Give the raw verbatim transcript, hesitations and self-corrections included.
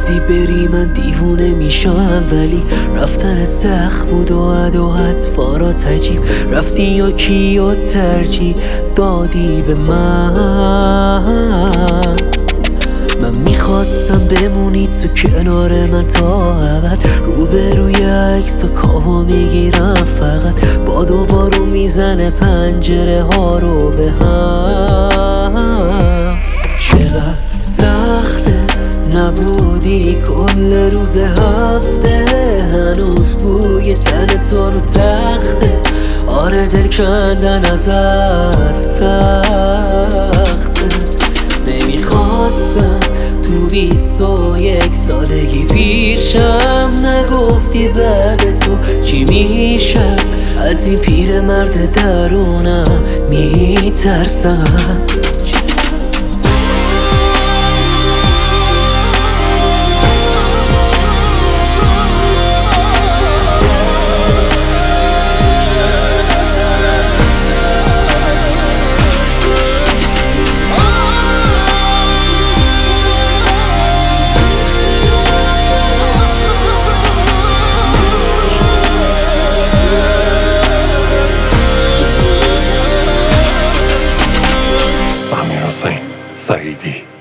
میخواستی بری من دیوونه میشم، ولی رفتن سخت بود و عدوات فارات عجیب. رفتی یا کیو ترجیح دادی به من. من میخواستم بمونی تو کنار من تا ابد، روبروی عکس و کاهو میگیرم فقط. باد و بارون میزنه پنجره ها رو به هم. چقدر سخته نبودی کل روز هفته، هنوز بوی تن تو رو تخته. آره دل کندن ازت سخته. نمیخواستم تو بیست و یک سالگی پیشم نگفتی بعد تو چی میشه. از این پیر مرد درونم میترسم. سعیدی